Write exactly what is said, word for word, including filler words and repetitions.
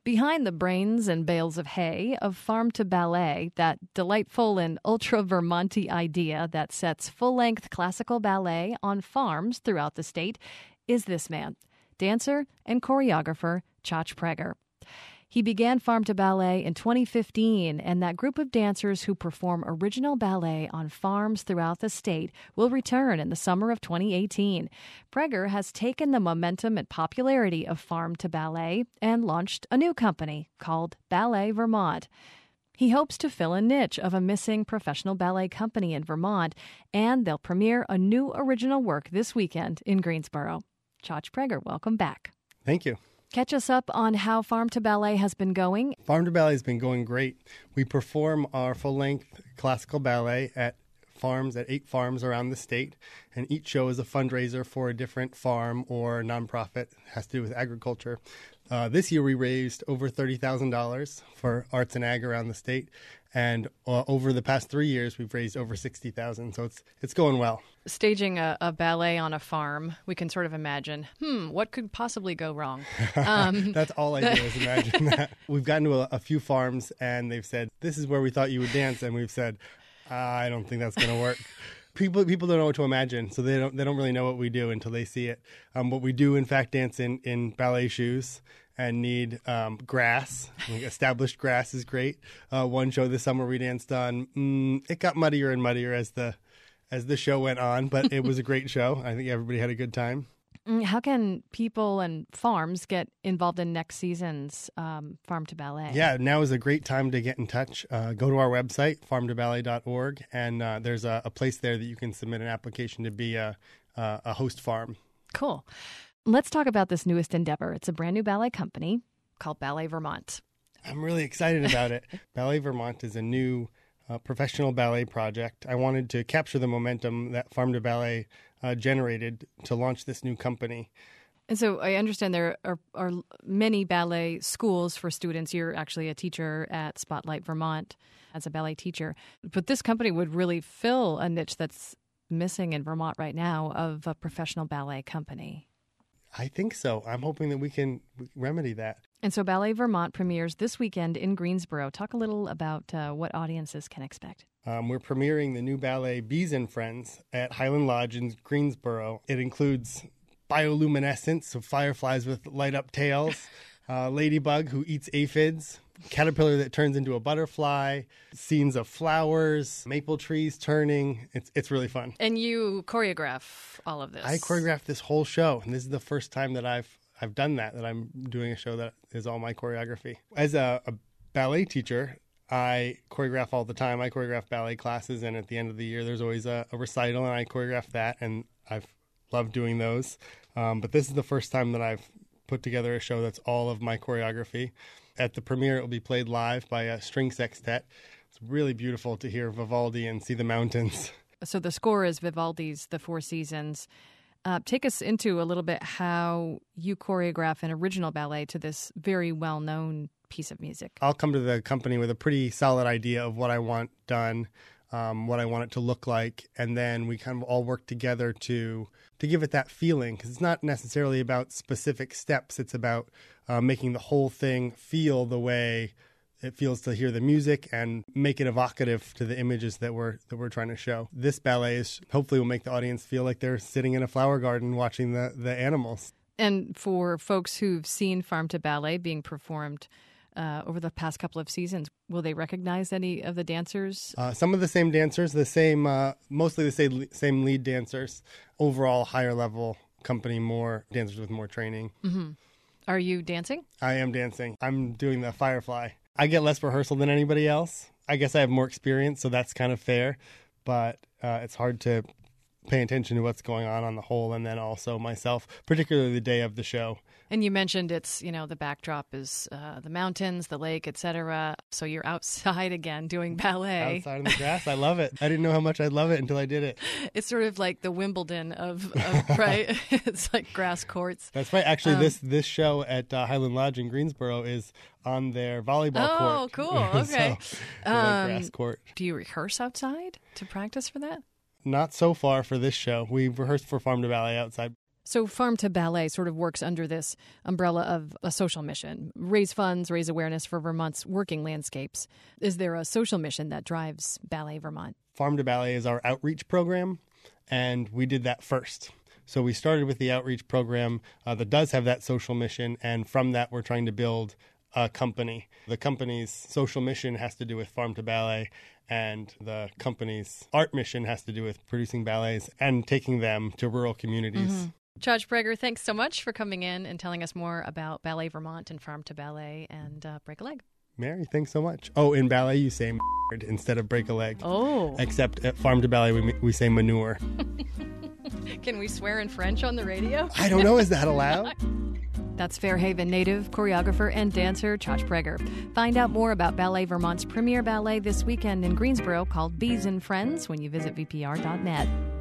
Behind the brains and bales of hay of Farm to Ballet, that delightful and ultra-Vermonty idea that sets full-length classical ballet on farms throughout the state, is this man, dancer and choreographer Chach Prager. He began Farm to Ballet in twenty fifteen, and that group of dancers who perform original ballet on farms throughout the state will return in the summer of twenty eighteen. Prager has taken the momentum and popularity of Farm to Ballet and launched a new company called Ballet Vermont. He hopes to fill a niche of a missing professional ballet company in Vermont, and they'll premiere a new original work this weekend in Greensboro. Chach Prager, welcome back. Thank you. Catch us up on how Farm to Ballet has been going. Farm to Ballet has been going great. We perform our full-length classical ballet at farms, at eight farms around the state, and each show is a fundraiser for a different farm or nonprofit. It has to do with agriculture. Uh, this year we raised over thirty thousand dollars for arts and ag around the state, and uh, over the past three years we've raised over sixty thousand dollars, so it's it's going well. Staging a, a ballet on a farm, we can sort of imagine, hmm, what could possibly go wrong? Um, That's all I do is imagine that. We've gotten to a, a few farms, and they've said, this is where we thought you would dance, and we've said, I don't think that's going to work. People people don't know what to imagine, so they don't they don't really know what we do until they see it. Um, but we do, in fact, dance in, in ballet shoes and need um, grass. Like established grass is great. Uh, one show this summer we danced on, mm, it got muddier and muddier as the as the show went on, but it was a great show. I think everybody had a good time. How can people and farms get involved in next season's um, Farm to Ballet? Yeah, now is a great time to get in touch. Uh, go to our website, farm to ballet dot org, and uh, there's a, a place there that you can submit an application to be a, a, a host farm. Cool. Let's talk about this newest endeavor. It's a brand new ballet company called Ballet Vermont. I'm really excited about it. Ballet Vermont is a new uh, professional ballet project. I wanted to capture the momentum that Farm to Ballet uh, generated to launch this new company. And so I understand there are, are many ballet schools for students. You're actually a teacher at Spotlight Vermont as a ballet teacher. But this company would really fill a niche that's missing in Vermont right now of a professional ballet company. I think so. I'm hoping that we can remedy that. And so Ballet Vermont premieres this weekend in Greensboro. Talk a little about uh, what audiences can expect. Um, we're premiering the new ballet Bees and Friends at Highland Lodge in Greensboro. It includes bioluminescence of fireflies with light-up tails, uh, ladybug who eats aphids, caterpillar that turns into a butterfly, scenes of flowers, maple trees turning. It's it's really fun. And you choreograph all of this. I choreographed this whole show, and this is the first time that I've I've done that, that I'm doing a show that is all my choreography. As a, a ballet teacher, I choreograph all the time. I choreograph ballet classes, and at the end of the year, there's always a, a recital, and I choreograph that, and I've loved doing those. Um, but this is the first time that I've put together a show that's all of my choreography. At the premiere, it will be played live by a string sextet. It's really beautiful to hear Vivaldi and see the mountains. So the score is Vivaldi's The Four Seasons. Uh, take us into a little bit how you choreograph an original ballet to this very well-known piece of music. I'll come to the company with a pretty solid idea of what I want done, um, what I want it to look like, and then we kind of all work together to to give it that feeling, because it's not necessarily about specific steps. It's about uh, making the whole thing feel the way it feels to hear the music and make it evocative to the images that we're that we're trying to show. This ballet is hopefully will make the audience feel like they're sitting in a flower garden watching the, the animals. And for folks who've seen Farm to Ballet being performed uh, over the past couple of seasons, will they recognize any of the dancers? Uh, some of the same dancers, the same, uh, mostly the same, same lead dancers. Overall, higher level company, more dancers with more training. Mm-hmm. Are you dancing? I am dancing. I'm doing the Firefly. I get less rehearsal than anybody else. I guess I have more experience, so that's kind of fair. But uh, it's hard to pay attention to what's going on on the whole, and then also myself, particularly the day of the show. And you mentioned it's, you know, the backdrop is uh, the mountains, the lake, et cetera. So you're outside again doing ballet. Outside in the grass. I love it. I didn't know how much I'd love it until I did it. It's sort of like the Wimbledon of, of right? It's like grass courts. That's right. Actually, Um, this this show at uh, Highland Lodge in Greensboro is on their volleyball Oh, court. cool. Okay. so, they're like Um, grass court. Do you rehearse outside to practice for that? Not so far for this show. We rehearsed for Farm to Ballet outside. So Farm to Ballet sort of works under this umbrella of a social mission, raise funds, raise awareness for Vermont's working landscapes. Is there a social mission that drives Ballet Vermont? Farm to Ballet is our outreach program, and we did that first. So we started with the outreach program uh, that does have that social mission, and from that we're trying to build a company. The company's social mission has to do with Farm to Ballet, and the company's art mission has to do with producing ballets and taking them to rural communities. Mm-hmm. Chaj Prager, thanks so much for coming in and telling us more about Ballet Vermont and Farm to Ballet and uh, Break a Leg. Mary, thanks so much. Oh, in ballet you say instead of break a leg. Oh. Except at Farm to Ballet we, we say manure. Can we swear in French on the radio? I don't know. Is that allowed? That's Fairhaven native, choreographer, and dancer Chaj Prager. Find out more about Ballet Vermont's premiere ballet this weekend in Greensboro called Bees and Friends when you visit V P R dot net.